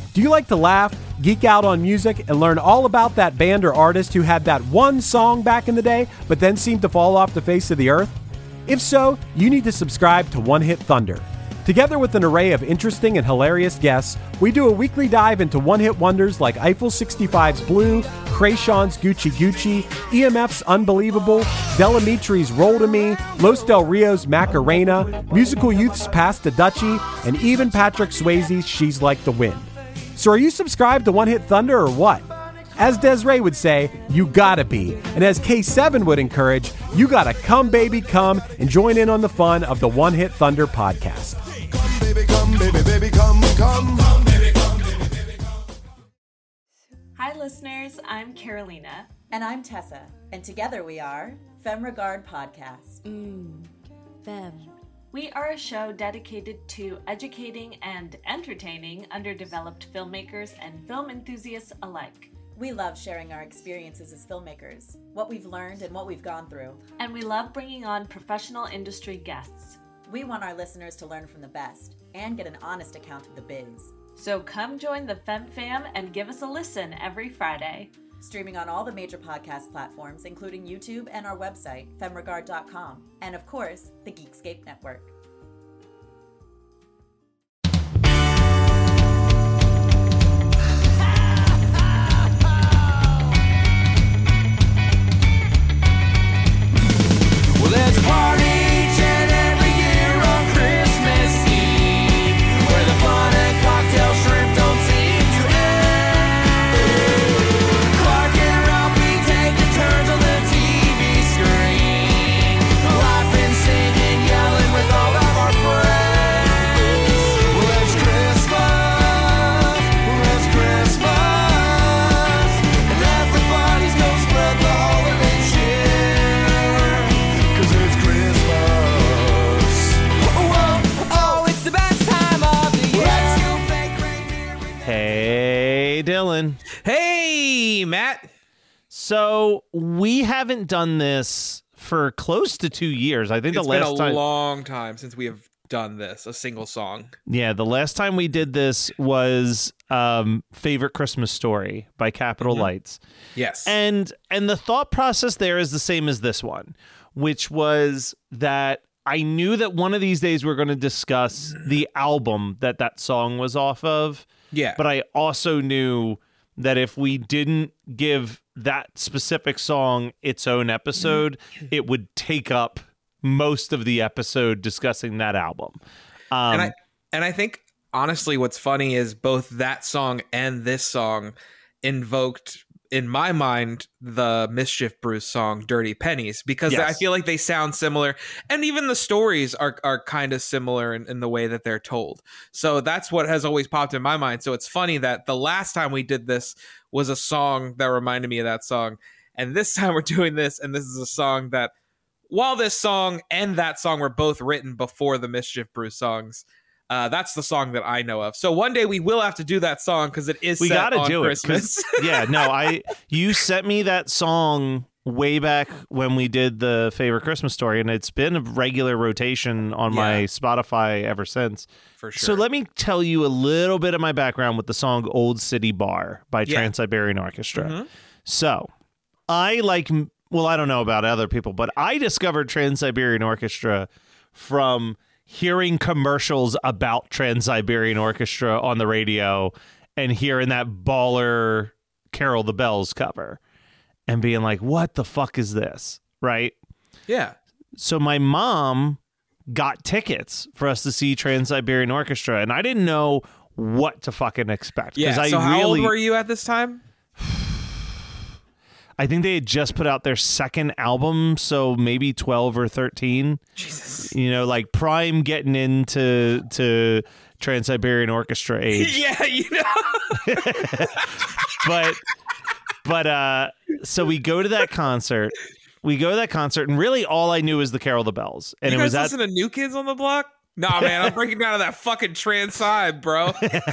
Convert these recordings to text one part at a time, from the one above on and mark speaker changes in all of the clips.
Speaker 1: Do you like to laugh, geek out on music, and learn all about that band or artist who had that one song back in the day, but then seemed to fall off the face of the earth? If so, you need to subscribe to One Hit Thunder. Together with an array of interesting and hilarious guests, we do a weekly dive into one-hit wonders like Eiffel 65's Blue, Krayshawn's Gucci Gucci, EMF's Unbelievable, Delamitri's Roll to Me, Los Del Rio's Macarena, Musical Youth's Pass the Dutchie, and even Patrick Swayze's She's Like the Wind. So are you subscribed to One Hit Thunder or what? As Desiree would say, you gotta be. And as K7 would encourage, you gotta come, baby, come and join in on the fun of the One Hit Thunder podcast.
Speaker 2: Come, baby, come, baby, baby, come, come. Come, baby, come, baby, baby, come.
Speaker 3: Hi, listeners. I'm Carolina.
Speaker 4: And I'm Tessa. And together we are Femme Regard Podcast.
Speaker 3: Femme. We are a show dedicated to educating and entertaining underdeveloped filmmakers and film enthusiasts alike.
Speaker 4: We love sharing our experiences as filmmakers, what we've learned and what we've gone through.
Speaker 3: And we love bringing on professional industry guests.
Speaker 4: We want our listeners to learn from the best and get an honest account of the biz.
Speaker 3: So come join the Femme Fam and give us a listen every Friday.
Speaker 4: Streaming on all the major podcast platforms, including YouTube and our website, femregard.com, and of course, the Geekscape Network.
Speaker 2: Well, there's a party each and every year on Christmas Eve, where the fun and cocktail shrimp don't seem to end. Clark and Ralphie taking turns on the TV screen, laughing, singing, yelling with all of our friends. Well, it's Christmas, and everybody's gonna spread the holiday cheer. 'Cause it's Christmas. Whoa, oh, it's the best time of the year. Let's go fake reindeer with
Speaker 5: Hey, Dylan.
Speaker 6: Hey, Matt.
Speaker 5: So we haven't done this for close to 2 years. I think
Speaker 6: It's
Speaker 5: the
Speaker 6: been
Speaker 5: last
Speaker 6: a
Speaker 5: time.
Speaker 6: long time since we have done this, a single song.
Speaker 5: Yeah, the last time we did this was Favorite Christmas Story by Capital Lights.
Speaker 6: Yes.
Speaker 5: And the thought process there is the same as this one, which was that I knew that one of these days we're going to discuss the album that song was off of.
Speaker 6: Yeah.
Speaker 5: But I also knew that if we didn't give that specific song its own episode, it would take up most of the episode discussing that album.
Speaker 6: and I think honestly what's funny is both that song and this song invoked in my mind the Mischief Brew song Dirty Pennies, because
Speaker 5: Yes.
Speaker 6: I feel like they sound similar, and even the stories are kind of similar in the way that they're told. So that's what has always popped in my mind. So it's funny that the last time we did this was a song that reminded me of that song, and this time we're doing this, and this is a song that, while this song and that song were both written before the Mischief Brew songs, that's the song that I know of. So one day we will have to do that song because it is
Speaker 5: We
Speaker 6: set
Speaker 5: got to
Speaker 6: on
Speaker 5: do
Speaker 6: Christmas.
Speaker 5: it. 'Cause- yeah, no, you sent me that song way back when we did the Favorite Christmas Story, and it's been a regular rotation on my
Speaker 6: Yeah.
Speaker 5: Spotify ever since.
Speaker 6: For sure.
Speaker 5: So let me tell you a little bit of my background with the song Old City Bar by
Speaker 6: Yeah.
Speaker 5: Trans-Siberian Orchestra.
Speaker 6: Mhm.
Speaker 5: So I don't know about other people, but I discovered Trans-Siberian Orchestra from hearing commercials about Trans-Siberian Orchestra on the radio and hearing that baller Carol the Bells cover and being like, what the fuck is this? Right?
Speaker 6: Yeah.
Speaker 5: So my mom got tickets for us to see Trans-Siberian Orchestra, and I didn't know what to fucking expect.
Speaker 6: Yeah. So how old were you at this time?
Speaker 5: I think they had just put out their second album, so maybe 12 or 13.
Speaker 6: Jesus.
Speaker 5: You know, like prime getting into Trans-Siberian Orchestra age.
Speaker 6: Yeah, you know.
Speaker 5: But so we go to that concert. And really all I knew was the Carol the Bells. And
Speaker 6: You
Speaker 5: it was
Speaker 6: guys listen to New Kids on the Block? Nah, man, I'm breaking down to that fucking trans side, bro.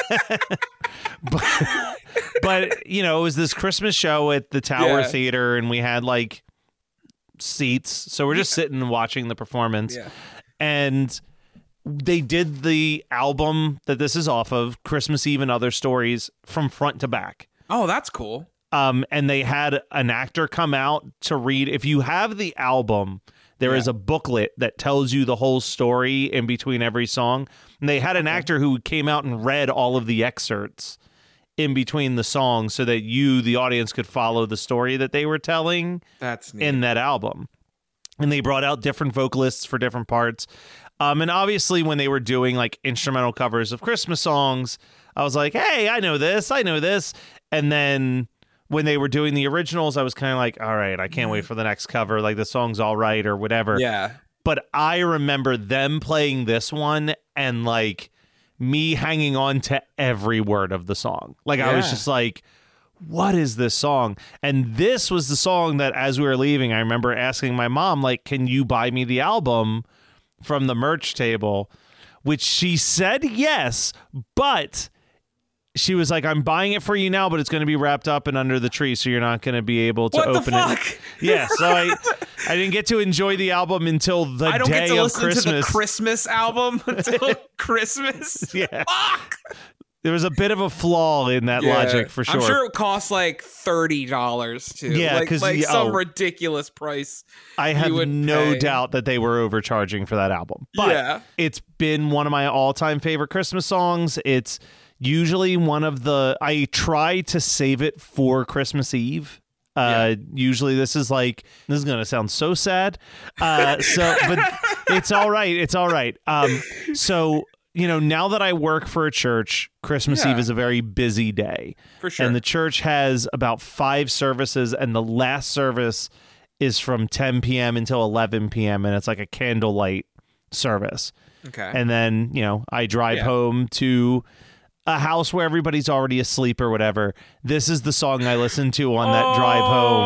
Speaker 5: but you know, it was this Christmas show at the Tower
Speaker 6: Yeah.
Speaker 5: Theater, and we had like seats, so we're just sitting and watching the performance.
Speaker 6: Yeah.
Speaker 5: And they did the album that this is off of, Christmas Eve and Other Stories, from front to back.
Speaker 6: Oh, that's cool.
Speaker 5: And they had an actor come out to read. If you have the album, there is a booklet that tells you the whole story in between every song. And they had an actor who came out and read all of the excerpts in between the songs so that you, the audience, could follow the story that they were telling
Speaker 6: That's neat.
Speaker 5: in that album. And they brought out different vocalists for different parts. And obviously when they were doing like instrumental covers of Christmas songs, I was like, hey, I know this. And then when they were doing the originals, I was kind of like, all right, I can't wait for the next cover. Like, the song's all right or whatever.
Speaker 6: Yeah.
Speaker 5: But I remember them playing this one and like me hanging on to every word of the song. Like, I was just like, what is this song? And this was the song that, as we were leaving, I remember asking my mom, like, can you buy me the album from the merch table? Which she said yes, but she was like, I'm buying it for you now, but it's going to be wrapped up and under the tree, so you're not going to be able to open it. Yeah, so I didn't get to enjoy the album until the
Speaker 6: I don't
Speaker 5: day
Speaker 6: get to
Speaker 5: of
Speaker 6: listen
Speaker 5: Christmas.
Speaker 6: to the Christmas album until Christmas.
Speaker 5: Yeah.
Speaker 6: Fuck!
Speaker 5: There was a bit of a flaw in that logic, for sure.
Speaker 6: I'm sure it costs like $30 too.
Speaker 5: Yeah,
Speaker 6: like
Speaker 5: 'cause,
Speaker 6: some ridiculous price.
Speaker 5: I have
Speaker 6: you would
Speaker 5: no
Speaker 6: pay.
Speaker 5: doubt that they were overcharging for that album. But it's been one of my all-time favorite Christmas songs. It's usually one of the... I try to save it for Christmas Eve. Usually this is going to sound so sad. But it's all right. It's all right. So, you know, now that I work for a church, Christmas Eve is a very busy day.
Speaker 6: For sure.
Speaker 5: And the church has about 5 services, and the last service is from 10 p.m. until 11 p.m. and it's like a candlelight service.
Speaker 6: Okay.
Speaker 5: And then, you know, I drive home to a house where everybody's already asleep or whatever. This is the song I listen to on that drive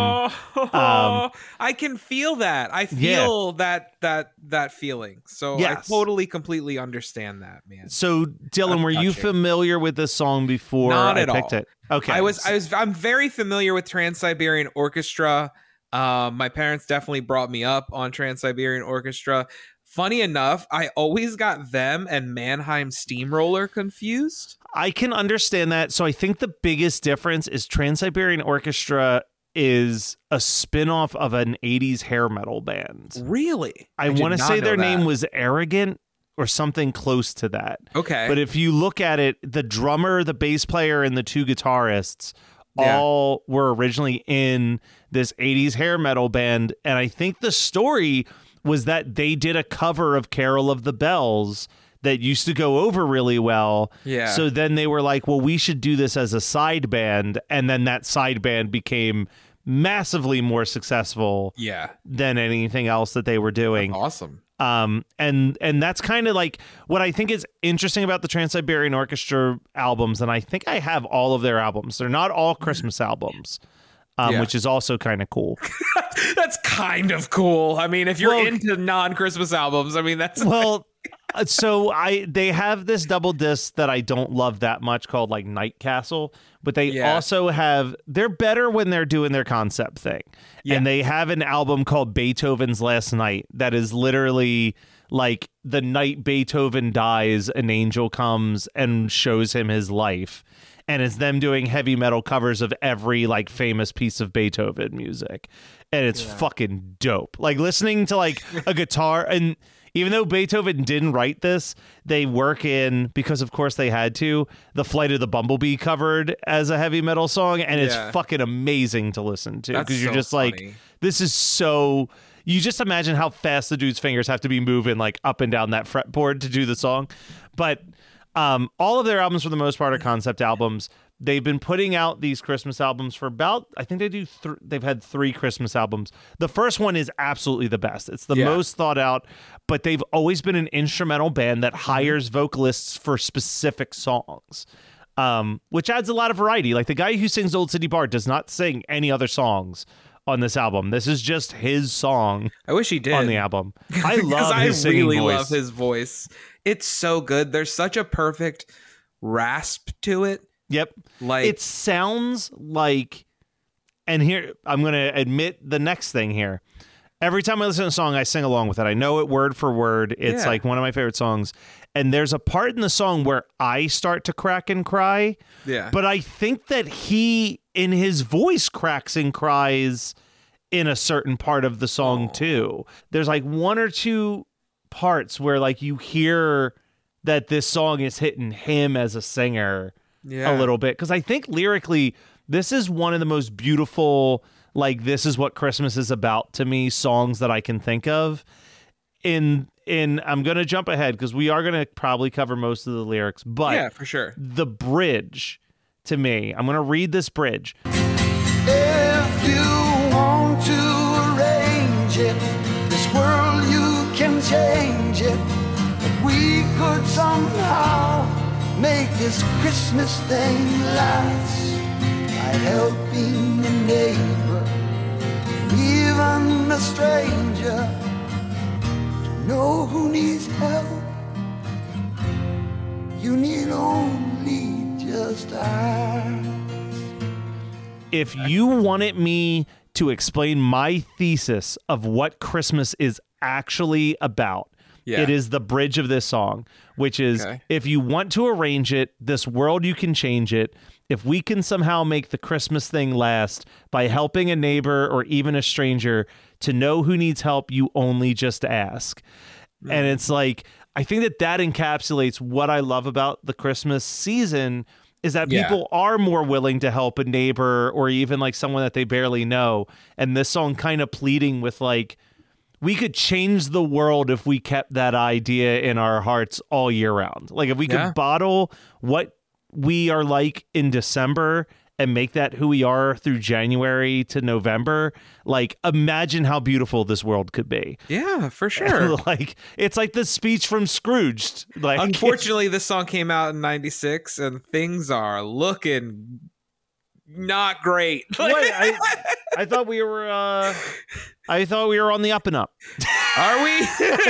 Speaker 5: home.
Speaker 6: I can feel that. I feel that feeling. So I totally, completely understand that, man.
Speaker 5: So, Dylan, were you familiar with this song before I picked it? Okay.
Speaker 6: I'm very familiar with Trans-Siberian Orchestra. My parents definitely brought me up on Trans-Siberian Orchestra. Funny enough, I always got them and Mannheim Steamroller confused.
Speaker 5: I can understand that. So I think the biggest difference is Trans-Siberian Orchestra is a spin-off of an 80s hair metal band.
Speaker 6: Really?
Speaker 5: I want to say their name was Arrogant or something close to that.
Speaker 6: Okay.
Speaker 5: But if you look at it, the drummer, the bass player, and the 2 guitarists all were originally in this 80s hair metal band. And I think the story was that they did a cover of Carol of the Bells that used to go over really well.
Speaker 6: Yeah.
Speaker 5: So then they were like, well, we should do this as a side band. And then that side band became massively more successful than anything else that they were doing.
Speaker 6: That's awesome.
Speaker 5: And that's kind of like what I think is interesting about the Trans-Siberian Orchestra albums. And I think I have all of their albums. They're not all Christmas albums. Which is also kind of cool.
Speaker 6: That's kind of cool. I mean, if you're into non-Christmas albums, I mean, that's
Speaker 5: so they have this double disc that I don't love that much called like Night Castle, but they also have, they're better when they're doing their concept thing. And they have an album called Beethoven's Last Night that is literally like the night Beethoven dies, an angel comes and shows him his life. And it's them doing heavy metal covers of every like famous piece of Beethoven music. And it's fucking dope. Like listening to like a guitar, and even though Beethoven didn't write this, they work in, because of course they had to, the Flight of the Bumblebee covered as a heavy metal song. And it's fucking amazing to listen to, because you're just
Speaker 6: funny.
Speaker 5: like, this is so, you just imagine how fast the dude's fingers have to be moving like up and down that fretboard to do the song. But all of their albums, for the most part, are concept albums. They've been putting out these Christmas albums for about, I think they've had 3 Christmas albums. The first one is absolutely the best. It's the most thought out, but they've always been an instrumental band that hires vocalists for specific songs, which adds a lot of variety. Like the guy who sings Old City Bar does not sing any other songs on this album. This is just his song.
Speaker 6: I wish he did
Speaker 5: on the album. I love his
Speaker 6: I
Speaker 5: singing
Speaker 6: really
Speaker 5: voice.
Speaker 6: love his voice. It's so good. There's such a perfect rasp to it.
Speaker 5: Yep.
Speaker 6: Like
Speaker 5: it sounds like, and here I'm going to admit the next thing here. Every time I listen to a song, I sing along with it. I know it word for word. It's like one of my favorite songs. And there's a part in the song where I start to crack and cry.
Speaker 6: Yeah.
Speaker 5: But I think that he, in his voice, cracks and cries in a certain part of the song too. There's like one or two parts where like you hear that this song is hitting him as a singer a little bit. Because I think lyrically, this is one of the most beautiful, like, this is what Christmas is about to me songs that I can think of. I'm going to jump ahead because we are going to probably cover most of the lyrics, but
Speaker 6: yeah, for sure.
Speaker 5: The bridge to me, I'm going to read this bridge.
Speaker 2: If you want to arrange it, this world you can change it. If we could somehow make this Christmas thing last by helping a neighbor, even a stranger, to know who needs help. You need only just ask.
Speaker 5: If you wanted me to explain my thesis of what Christmas is actually about, it is the bridge of this song, which is if you want to arrange it, this world you can change it. If we can somehow make the Christmas thing last by helping a neighbor or even a stranger to know who needs help, you only just ask. And it's like, I think that encapsulates what I love about the Christmas season is that people are more willing to help a neighbor or even like someone that they barely know. And this song kind of pleading with like, we could change the world if we kept that idea in our hearts all year round. Like if we could bottle what we are like in December and make that who we are through January to November, like imagine how beautiful this world could be.
Speaker 6: Yeah, for sure.
Speaker 5: Like it's like the speech from Scrooged. Like
Speaker 6: unfortunately, this song came out in '96 and things are looking not great.
Speaker 5: What? I thought we were on the up and up.
Speaker 6: Are we?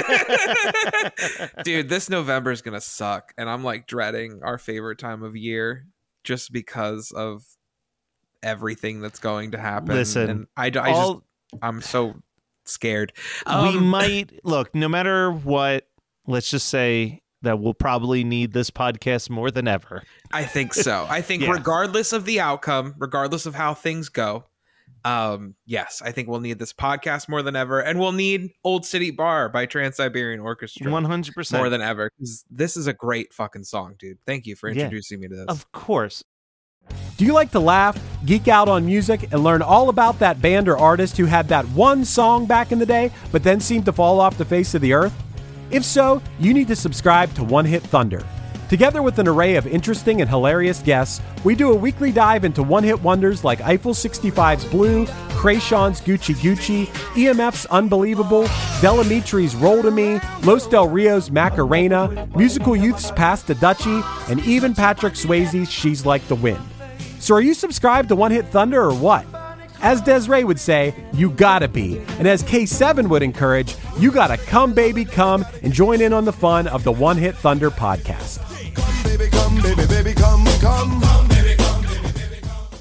Speaker 6: Dude, this November is gonna suck, and I'm like dreading our favorite time of year just because of everything that's going to happen.
Speaker 5: Listen,
Speaker 6: and I'm so scared.
Speaker 5: We might look, no matter what, let's just say that we'll probably need this podcast more than ever.
Speaker 6: I think so. I think regardless of the outcome, regardless of how things go, yes, I think we'll need this podcast more than ever, and we'll need Old City Bar by Trans-Siberian Orchestra
Speaker 5: 100%
Speaker 6: more than ever, because this is a great fucking song, dude. Thank you for introducing me to this.
Speaker 5: Of course.
Speaker 1: Do you like to laugh, geek out on music, and learn all about that band or artist who had that one song back in the day, but then seemed to fall off the face of the earth? If so, you need to subscribe to One Hit Thunder. Together with an array of interesting and hilarious guests, we do a weekly dive into one-hit wonders like Eiffel 65's Blue, Krayshawn's Gucci Gucci, EMF's Unbelievable, Delamitri's Roll to Me, Los Del Rio's Macarena, Musical Youth's Pass the Dutchie, and even Patrick Swayze's She's Like the Wind. So are you subscribed to One Hit Thunder or what? As Desiree would say, you gotta be. And as K7 would encourage, you gotta come, baby, come and join in on the fun of the One Hit Thunder podcast.
Speaker 2: Come, baby, come, baby, baby, come, come. Come, baby, come, baby, baby, come.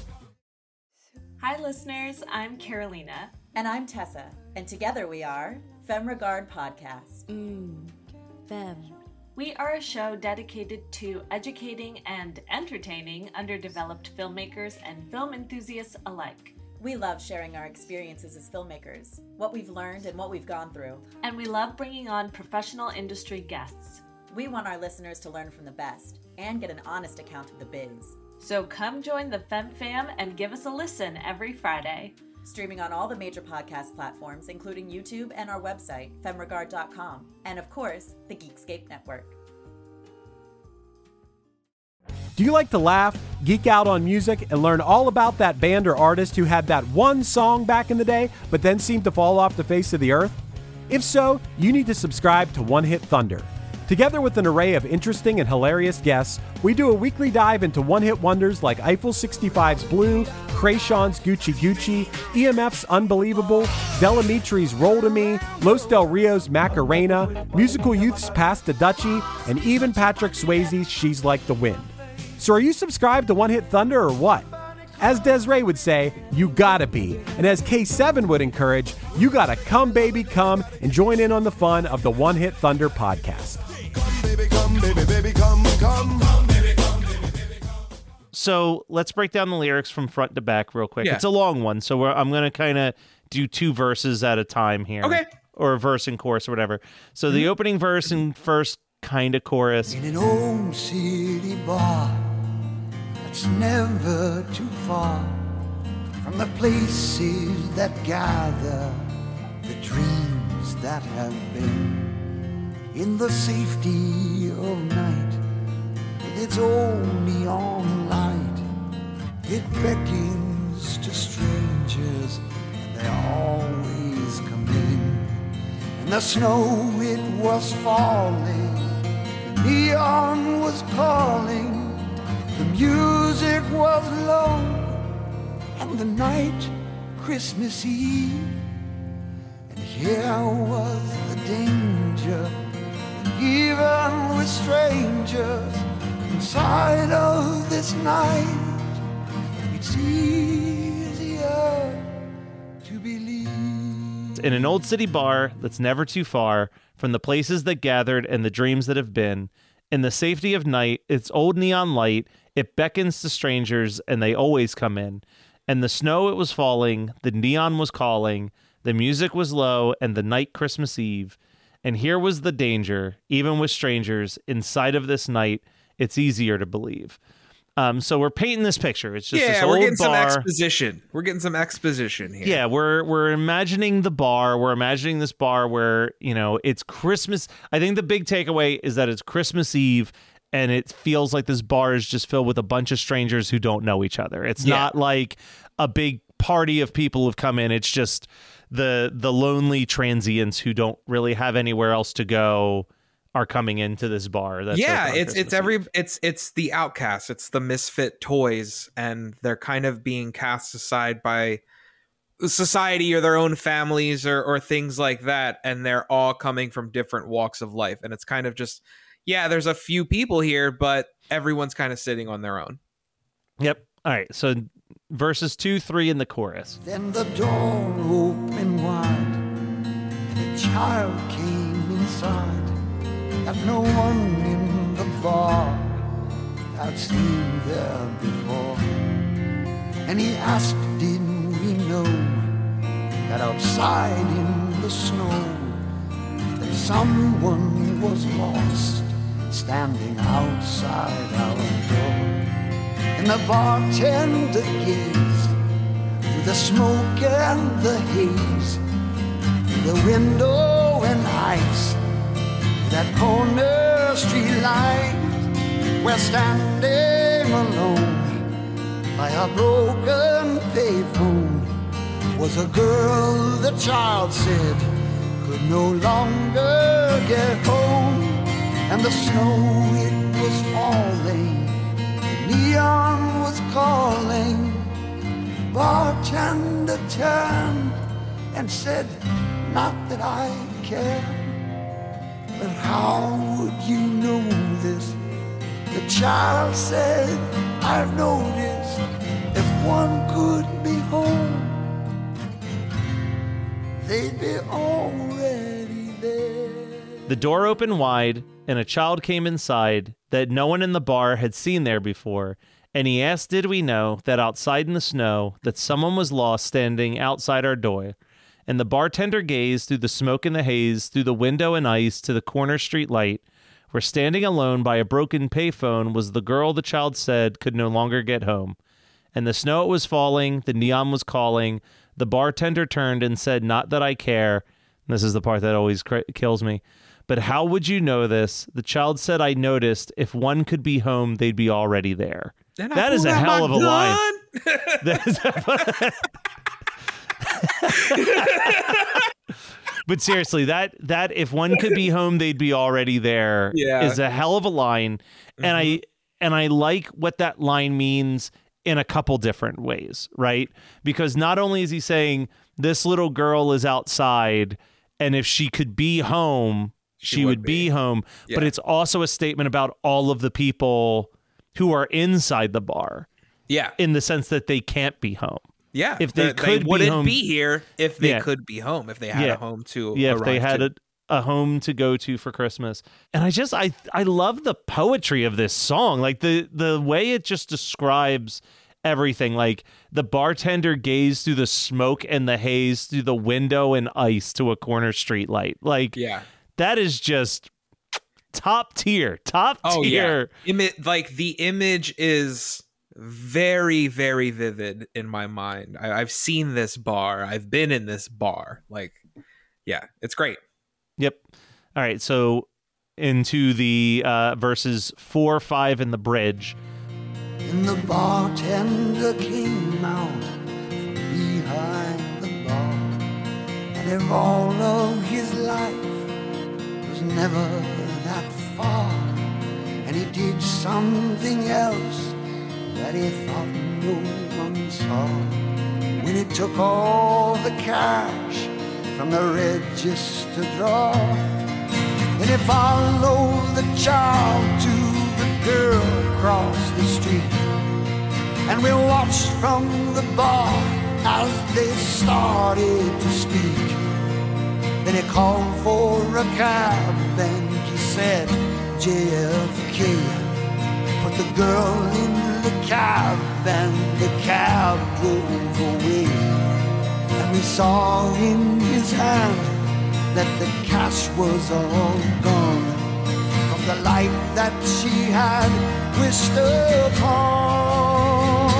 Speaker 3: Hi, listeners. I'm Carolina.
Speaker 4: And I'm Tessa. And together we are Femme Regard Podcast.
Speaker 3: Femme. We are a show dedicated to educating and entertaining underdeveloped filmmakers and film enthusiasts alike.
Speaker 4: We love sharing our experiences as filmmakers, what we've learned and what we've gone through.
Speaker 3: And we love bringing on professional industry guests.
Speaker 4: We want our listeners to learn from the best and get an honest account of the biz.
Speaker 3: So come join the Femme Fam and give us a listen every Friday.
Speaker 4: Streaming on all the major podcast platforms, including YouTube and our website, femregard.com, and of course, the Geekscape Network.
Speaker 1: Do you like to laugh, geek out on music, and learn all about that band or artist who had that one song back in the day, but then seemed to fall off the face of the earth? If so, you need to subscribe to One Hit Thunder. Together with an array of interesting and hilarious guests, we do a weekly dive into one-hit wonders like Eiffel 65's Blue, Krayshawn's Gucci Gucci, EMF's Unbelievable, Delamitri's Roll to Me, Los Del Rio's Macarena, Musical Youth's Pass the Dutchie, and even Patrick Swayze's She's Like the Wind. So are you subscribed to One Hit Thunder or what? As Desiree would say, you gotta be. And as K7 would encourage, you gotta come, baby, come and join in on the fun of the One Hit Thunder podcast.
Speaker 2: Come, baby, come, baby, baby, come, come. Come, baby, come, baby, baby, come.
Speaker 5: So let's break down the lyrics from front to back real quick.
Speaker 6: Yeah.
Speaker 5: It's a long one, so I'm going to kind of do 2 verses at a time here.
Speaker 6: Okay.
Speaker 5: Or a verse and chorus or whatever. So the opening verse and first kind of chorus.
Speaker 2: In an old city bar that's never too far from the places that gather the dreams that have been. In the safety of night, with its own neon light, it beckons to strangers, and they always come in. In the snow it was falling, the neon was calling, the music was low, and the night Christmas Eve. And here was the danger, even with strangers inside of this night, it's easier to believe.
Speaker 5: In an old city bar that's never too far from the places that gathered and the dreams that have been. In the safety of night, its old neon light, it beckons to strangers and they always come in. And the snow it was falling, the neon was calling, the music was low, and the night Christmas Eve. And here was the danger, even with strangers, inside of this night, it's easier to believe. So we're painting this picture. It's just this
Speaker 6: we're
Speaker 5: old
Speaker 6: getting some
Speaker 5: bar.
Speaker 6: exposition. We're getting some exposition here.
Speaker 5: Yeah, we're imagining the bar. We're imagining this bar where, it's Christmas. I think the big takeaway is that it's Christmas Eve and it feels like this bar is just filled with a bunch of strangers who don't know each other. It's not like a big party of people who've come in. It's just the lonely transients who don't really have anywhere else to go are coming into this bar. That's
Speaker 6: it's the outcasts, it's the misfit toys, and they're kind of being cast aside by society or their own families or things like that, and they're all coming from different walks of life, and it's kind of just there's a few people here, but everyone's kind of sitting on their own.
Speaker 5: Yep. All right, so verses 2, 3 in the chorus.
Speaker 2: Then the door opened wide, and a child came inside that no one in the bar had seen there before. And he asked, did we know that outside in the snow that someone was lost standing outside our door? And the bartender gazed through the smoke and the haze, through the window and ice, that corner street light, where standing alone by a broken payphone was a girl the child said could no longer get home. And the snow, it was falling, the neon was calling. Bartender turned and said, not that I care, but how would you know this? The child said, I've noticed if one could be home, they'd be already there.
Speaker 5: The door opened wide, and a child came inside that no one in the bar had seen there before, and he asked, did we know that outside in the snow that someone was lost standing outside our door? And the bartender gazed through the smoke and the haze, through the window and ice to the corner street light, where standing alone by a broken payphone was the girl the child said could no longer get home. And the snow was falling, the neon was calling. The bartender turned and said, not that I care. And this is the part that always kills me. But how would you know this? The child said, I noticed if one could be home, they'd be already there. That is a hell of a line. But seriously, that if one could be home, they'd be already there is a hell of a line. Mm-hmm. And I like what that line means in a couple different ways, right? Because not only is he saying this little girl is outside, and if she could be home, she would be home, but it's also a statement about all of the people who are inside the bar.
Speaker 6: Yeah.
Speaker 5: in the sense that they can't be home.
Speaker 6: Yeah.
Speaker 5: If they could be
Speaker 6: wouldn't
Speaker 5: home-
Speaker 6: be here if they
Speaker 5: Yeah.
Speaker 6: could be home, if they had
Speaker 5: Yeah.
Speaker 6: a home to
Speaker 5: Yeah, if they
Speaker 6: arrive
Speaker 5: had
Speaker 6: to.
Speaker 5: a home to go to for Christmas. And I love the poetry of this song. Like the way it just describes everything. Like the bartender gazed through the smoke and the haze through the window and ice to a corner street light. Like
Speaker 6: Yeah.
Speaker 5: that is just top tier.
Speaker 6: Oh
Speaker 5: tier.
Speaker 6: yeah. Like the image is very, very vivid in my mind. I've seen this bar. I've been in this bar. Like, yeah, it's great.
Speaker 5: Yep. All right. So into the verses 4, 5 in the bridge.
Speaker 2: And the bartender came out from behind the bar, and if all of his life was never that far, and he did something else that he thought no one saw, when he took all the cash from the register drawer, and he followed the child to the girl across the street, and we watched from the bar as they started to speak. Then he called for a cab and he said, JFK, put the girl in the cab, and the cab drove away. And we saw in his hand that the cash was all gone from the life that she had wished upon.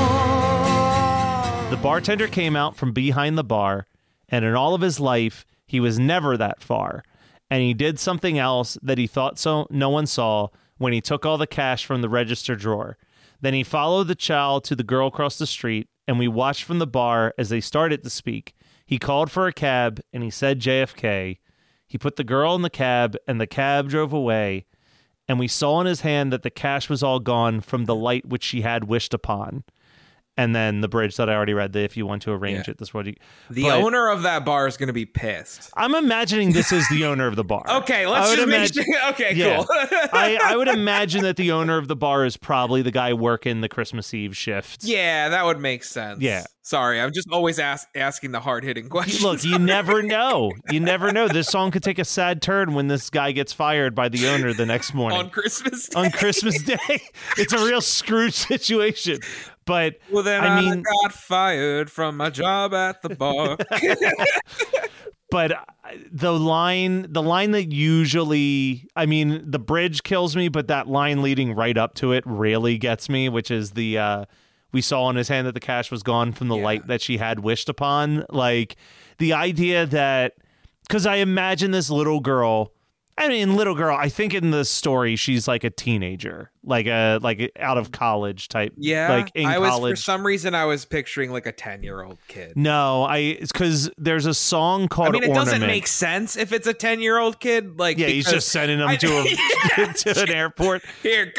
Speaker 5: The bartender came out from behind the bar, and in all of his life, he was never that far. And he did something else that he thought no one saw when he took all the cash from the register drawer. Then he followed the child to the girl across the street, and we watched from the bar as they started to speak. He called for a cab, and he said JFK. He put the girl in the cab, and the cab drove away. And we saw in his hand that the cash was all gone from the light which she had wished upon. And then the bridge that I already read, if you want to arrange it, this is what you...
Speaker 6: The owner of that bar is going to be pissed.
Speaker 5: I'm imagining this is the owner of the bar.
Speaker 6: Okay, let's just make sure. Okay,
Speaker 5: Yeah.
Speaker 6: cool.
Speaker 5: I would imagine that the owner of the bar is probably the guy working the Christmas Eve shift.
Speaker 6: Yeah, that would make sense.
Speaker 5: Yeah.
Speaker 6: Sorry, I'm just always asking the hard-hitting questions.
Speaker 5: Look, you never know. You never know. This song could take a sad turn when this guy gets fired by the owner the next morning.
Speaker 6: On Christmas Day.
Speaker 5: On Christmas Day. It's a real Scrooge situation. But
Speaker 6: Well, then
Speaker 5: I
Speaker 6: I
Speaker 5: mean,
Speaker 6: got fired from my job at the bar.
Speaker 5: but the line that usually, I mean, the bridge kills me, but that line leading right up to it really gets me, which is the we saw in his hand that the cash was gone from the light that she had wished upon. Like the idea that, because I imagine this little girl. I think in the story she's like a teenager, like out of college type.
Speaker 6: Yeah,
Speaker 5: like in college.
Speaker 6: For some reason I was picturing like a 10-year-old kid.
Speaker 5: No, it's because there's a song called.
Speaker 6: I mean, it
Speaker 5: Ornament.
Speaker 6: doesn't make sense if it's a 10-year-old kid. Like,
Speaker 5: Yeah, he's just sending them to an airport.
Speaker 6: Here,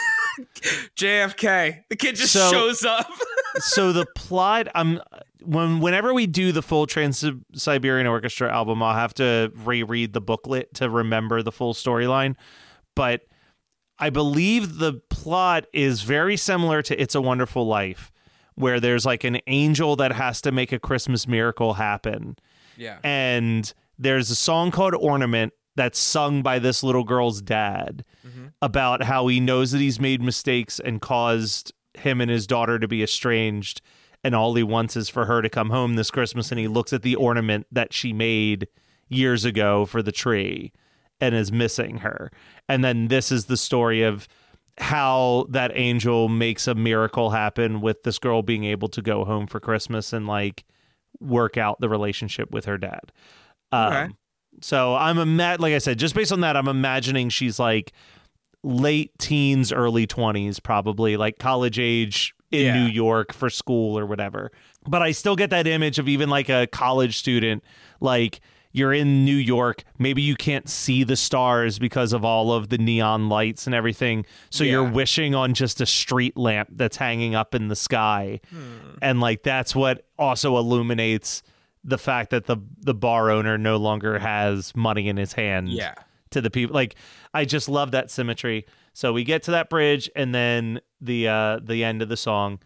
Speaker 6: JFK. The kid just
Speaker 5: So-
Speaker 6: shows up.
Speaker 5: So the plot, whenever we do the full Trans-Siberian Orchestra album, I'll have to reread the booklet to remember the full storyline. But I believe the plot is very similar to It's a Wonderful Life, where there's like an angel that has to make a Christmas miracle happen.
Speaker 6: Yeah.
Speaker 5: And there's a song called Ornament that's sung by this little girl's dad about how he knows that he's made mistakes and caused him and his daughter to be estranged, and all he wants is for her to come home this Christmas. And he looks at the ornament that she made years ago for the tree and is missing her. And then this is the story of how that angel makes a miracle happen with this girl being able to go home for Christmas and like work out the relationship with her dad.
Speaker 6: Okay.
Speaker 5: So like I said, just based on that, I'm imagining she's like late teens, early 20s, probably like college age in New York for school or whatever. But I still get that image of even like a college student, like you're in New York, maybe you can't see the stars because of all of the neon lights and everything. So you're wishing on just a street lamp that's hanging up in the sky. And like, that's what also illuminates the fact that the bar owner no longer has money in his hand.
Speaker 6: Yeah.
Speaker 5: To the people, like I just love that symmetry. So we get to that bridge, and then the end of the song.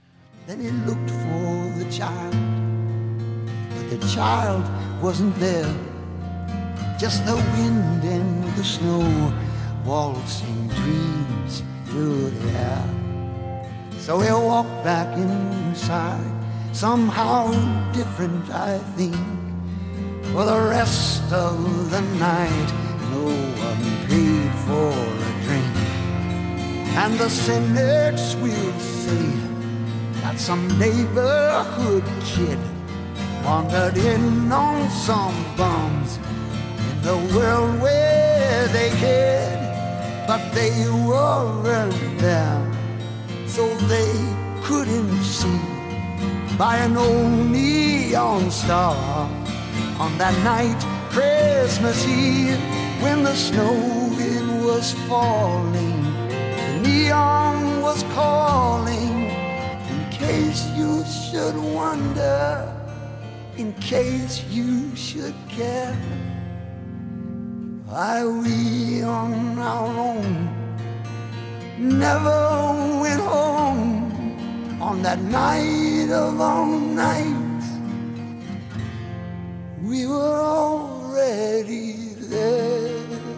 Speaker 2: Then he looked for the child, but the child wasn't there. Just the wind and the snow, waltzing dreams through the air. So he walked back inside, somehow different, I think. For the rest of the night, no one paid for a drink. And the cynics will say that some neighborhood kid wandered in on some bums in the world where they hid. But they weren't there, so they couldn't see by an old neon star on that night, Christmas Eve, when the snow it was falling, the neon was calling. In case you should wonder, in case you should care, why we on our own never went home on that night of all nights. We were already there.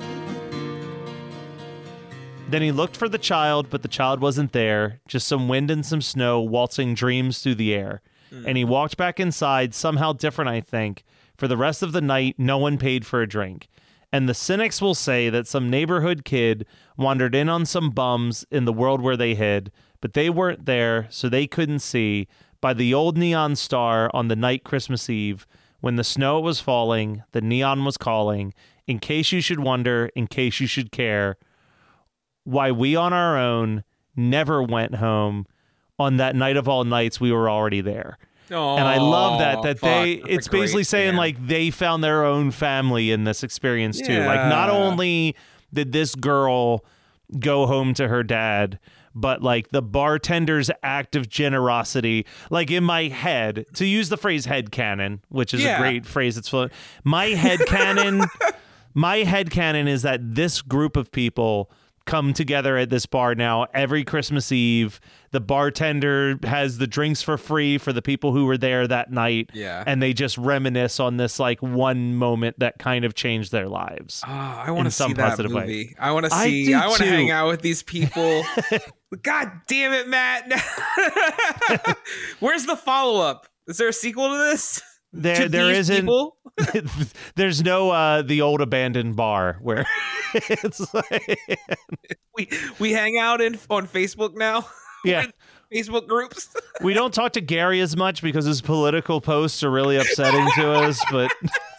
Speaker 5: Then he looked for the child, but the child wasn't there. Just some wind and some snow waltzing dreams through the air. And he walked back inside, somehow different, I think. For the rest of the night, no one paid for a drink. And the cynics will say that some neighborhood kid wandered in on some bums in the world where they hid, but they weren't there, so they couldn't see by the old neon star on the night Christmas Eve. When the snow was falling, the neon was calling. In case you should wonder, in case you should care, why we on our own never went home on that night of all nights. We were already there.
Speaker 6: Oh,
Speaker 5: and I love that
Speaker 6: fuck,
Speaker 5: it's basically saying like they found their own family in this experience too. Like not only did this girl go home to her dad, but like the bartender's act of generosity, like in my head, to use the phrase headcanon, which is a great phrase. It's fluent. My headcanon is that this group of people come together at this bar now every Christmas Eve. The bartender has the drinks for free for the people who were there that night.
Speaker 6: Yeah.
Speaker 5: And they just reminisce on this like one moment that kind of changed their lives.
Speaker 6: Oh, I want to see that
Speaker 5: positive
Speaker 6: movie.
Speaker 5: way.
Speaker 6: I want to see. I want to hang out with these people. God damn it, Matt! Where's the follow up? Is there a sequel to this?
Speaker 5: There isn't. There's no the old abandoned bar where it's like
Speaker 6: we hang out on Facebook now.
Speaker 5: Yeah.
Speaker 6: Facebook groups.
Speaker 5: We don't talk to Gary as much because his political posts are really upsetting to us, but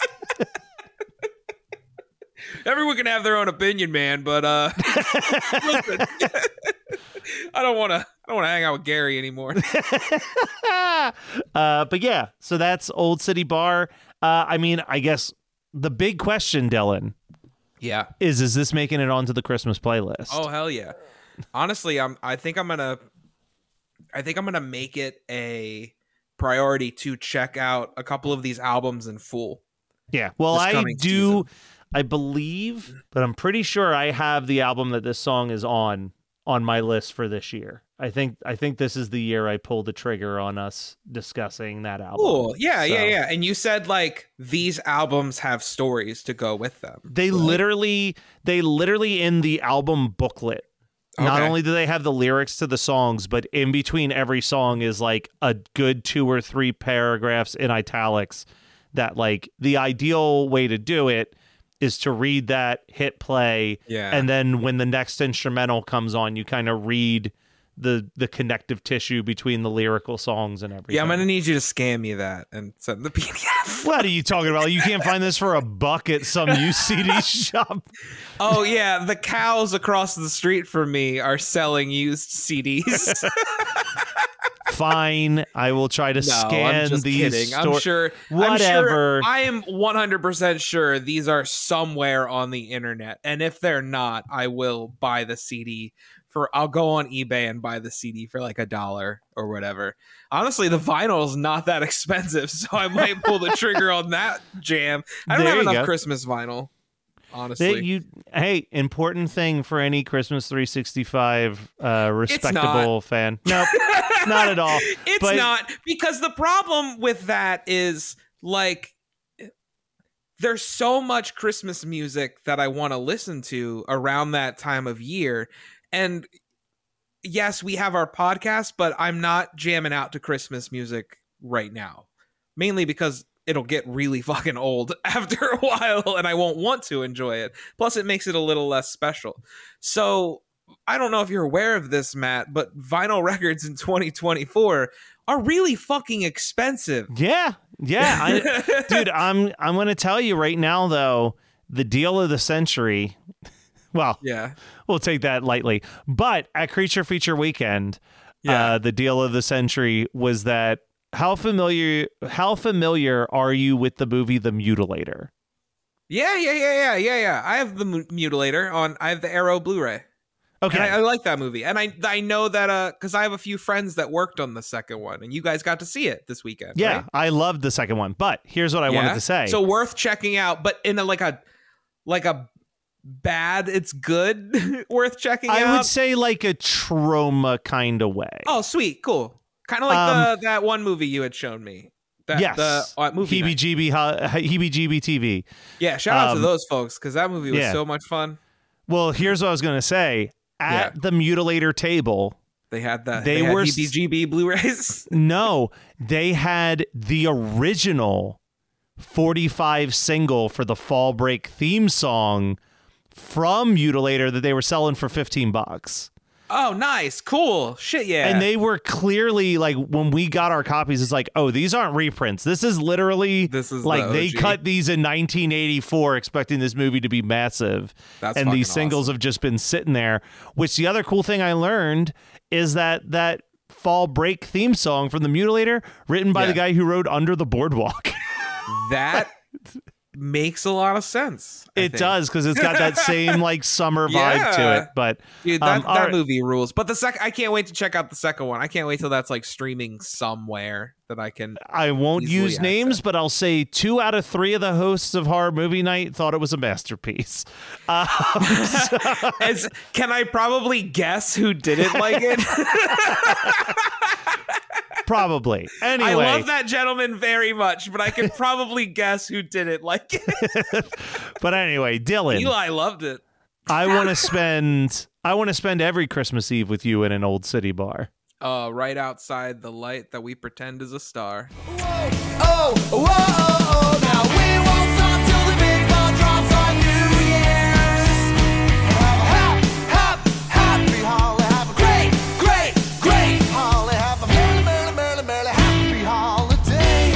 Speaker 6: everyone can have their own opinion, man, but listen. I don't want to hang out with Gary anymore.
Speaker 5: But yeah, so that's Old City Bar. I mean, I guess the big question, Dylan, is this making it onto the Christmas playlist?
Speaker 6: Oh hell yeah! Honestly, I think I'm gonna make it a priority to check out a couple of these albums in full.
Speaker 5: Yeah, well,
Speaker 6: this
Speaker 5: I
Speaker 6: coming
Speaker 5: do.
Speaker 6: season.
Speaker 5: I believe, but I'm pretty sure I have the album that this song is on my list for this year. I think this is the year I pull the trigger on us discussing that album.
Speaker 6: Cool. Yeah. And you said like these albums have stories to go with them.
Speaker 5: They literally in the album booklet. Not only do they have the lyrics to the songs, but in between every song is like a good 2 or 3 paragraphs in italics that like the ideal way to do it is to read that, hit play, and then when the next instrumental comes on, you kind of read the connective tissue between the lyrical songs and everything.
Speaker 6: Yeah, I'm gonna need you to scan me that and send the PDF.
Speaker 5: What are you talking about? You can't find this for $1 at some used CD shop.
Speaker 6: Oh yeah, the cows across the street from me are selling used CDs.
Speaker 5: Fine, I will try to scan
Speaker 6: I'm just
Speaker 5: these.
Speaker 6: kidding. I'm sure.
Speaker 5: Whatever.
Speaker 6: I am 100% sure these are somewhere on the internet, and if they're not, I will buy the CD. I'll go on eBay and buy the CD for like $1 or whatever. Honestly, the vinyl is not that expensive, so I might pull the trigger on that jam. I don't have enough Christmas vinyl. honestly.
Speaker 5: Hey, important thing for any Christmas 365 respectable fan. Nope, not at all.
Speaker 6: It's not, because the problem with that is, like, there's so much Christmas music that I want to listen to around that time of year. And yes, we have our podcast, but I'm not jamming out to Christmas music right now. Mainly because it'll get really fucking old after a while and I won't want to enjoy it. Plus, it makes it a little less special. So I don't know if you're aware of this, Matt, but vinyl records in 2024 are really fucking expensive.
Speaker 5: Yeah. Dude, I'm going to tell you right now, though, the deal of the century. Well, yeah, we'll take that lightly. But at Creature Feature Weekend, the deal of the century was that how familiar are you with the movie The Mutilator?
Speaker 6: Yeah. I have the Mutilator I have the Arrow Blu-ray. Okay, and I like that movie, and I know that because I have a few friends that worked on the second one, and you guys got to see it this weekend.
Speaker 5: Yeah,
Speaker 6: right?
Speaker 5: I loved the second one, but here's what I wanted to say.
Speaker 6: So worth checking out, but in a bad, it's good, worth checking out.
Speaker 5: I would say like a trauma kind of way.
Speaker 6: Oh, sweet, cool, kind of like that one movie you had shown me.
Speaker 5: Yes,
Speaker 6: the movie
Speaker 5: Heebie-jeebie TV.
Speaker 6: Yeah, shout out to those folks because that movie was so much fun. Well,
Speaker 5: here's what I was going to say. At the Mutilator table,
Speaker 6: they had that. They had Heebie-jeebie Blu-rays.
Speaker 5: No, they had the original 45 single for the Fall Break theme song from Mutilator that they were selling for $15.
Speaker 6: Oh, nice. Cool. Shit, yeah.
Speaker 5: And they were clearly like, when we got our copies, it's like, oh, these aren't reprints. This is literally like they cut these in 1984 expecting this movie to be massive. And these singles have just been sitting there. Which the other cool thing I learned is that Fall Break theme song from The Mutilator, written by the guy who wrote Under the Boardwalk.
Speaker 6: That makes a lot of sense.
Speaker 5: It does, because it's got that same like summer vibe to it. But
Speaker 6: dude, that movie rules. But I can't wait to check out the second one. I can't wait till that's like streaming somewhere that I can.
Speaker 5: I won't use names, but I'll say 2 out of 3 of the hosts of Horror Movie Night thought it was a masterpiece.
Speaker 6: Can I probably guess who didn't like it?
Speaker 5: Probably. Anyway,
Speaker 6: I love that gentleman very much, but I can probably guess who didn't like it.
Speaker 5: But anyway, Dylan,
Speaker 6: Eli loved it.
Speaker 5: I want to spend every Christmas Eve with you in an old city bar.
Speaker 6: Right outside the light that we pretend is a star.
Speaker 2: Whoa, now we won't stop till the big ball drops on New Year's. Have a happy holiday, have a great holiday, have a merry happy holiday.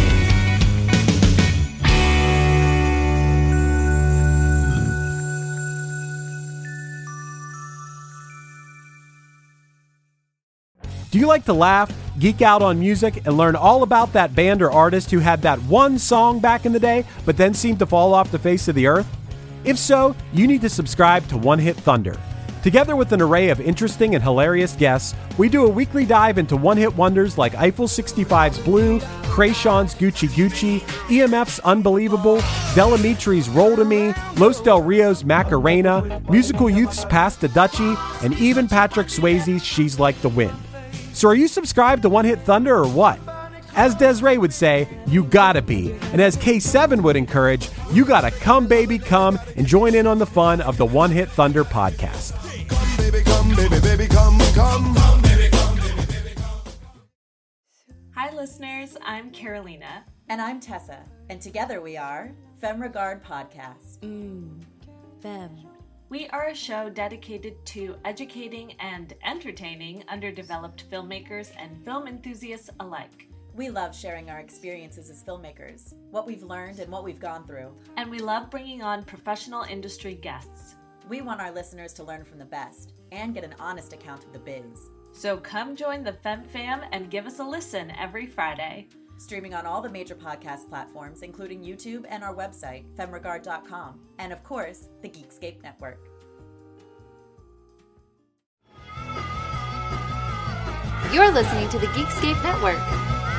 Speaker 1: Do you like to laugh, geek out on music, and learn all about that band or artist who had that one song back in the day, but then seemed to fall off the face of the earth? If so, you need to subscribe to One Hit Thunder. Together with an array of interesting and hilarious guests, we do a weekly dive into one-hit wonders like Eiffel 65's Blue, Krayshawn's Gucci Gucci, EMF's Unbelievable, Delamitri's Roll to Me, Los Del Rio's Macarena, Musical Youth's Pass the Dutchie, and even Patrick Swayze's She's Like the Wind. So are you subscribed to One Hit Thunder or what? As Desiree would say, you gotta be. And as K7 would encourage, you gotta come, baby, come and join in on the fun of the One Hit Thunder podcast.
Speaker 2: Come, baby, come, baby, come, come. Come, baby, come, baby, come.
Speaker 3: Hi, listeners. I'm Carolina.
Speaker 4: And I'm Tessa. And together we are Femme Regard Podcast.
Speaker 3: Femme. We are a show dedicated to educating and entertaining underdeveloped filmmakers and film enthusiasts alike.
Speaker 4: We love sharing our experiences as filmmakers, what we've learned and what we've gone through.
Speaker 3: And we love bringing on professional industry guests.
Speaker 4: We want our listeners to learn from the best and get an honest account of the biz.
Speaker 3: So come join the Femme Fam and give us a listen every Friday.
Speaker 4: Streaming on all the major podcast platforms, including YouTube and our website, femregard.com, and of course, the Geekscape Network.
Speaker 7: You're listening to the Geekscape Network.